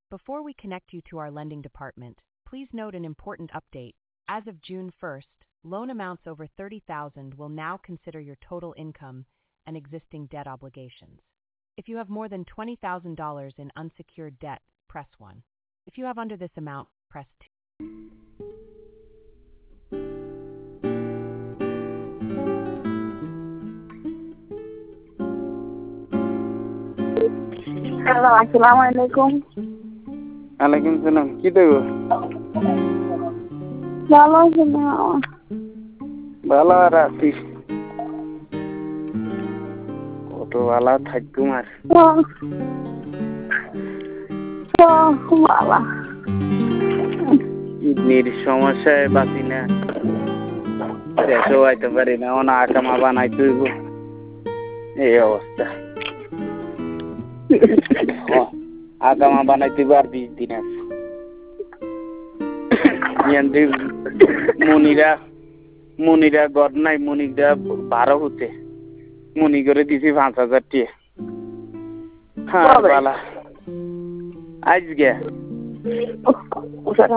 Before we connect you to our lending department, please note an important update. As of June 1st, loan amounts over $30,000 will now consider your total income and existing debt obligations. If you have more than $20,000 in unsecured debt, press 1. If you have under this amount, press 2. Hello, আসসালামু আলাইকুম। ওয়ালাইকুম সালাম। কি দেব? ভালো আছেন? ভালো আর আছি। কত ভালো থাকুম আর। ভালো। কিডনির সমস্যায় বাঁচি না, দেশেও আইতে পারি না, অনা আকামা বানাইতে হইব, এই অবস্থা। আকামা বানাইতে আর 20 দিন আছে। মনিরা গড় নাই, মনিরা 12 হতে মনি করে দিছি 5,000 টাকা। হ্যাঁ বালা আজকে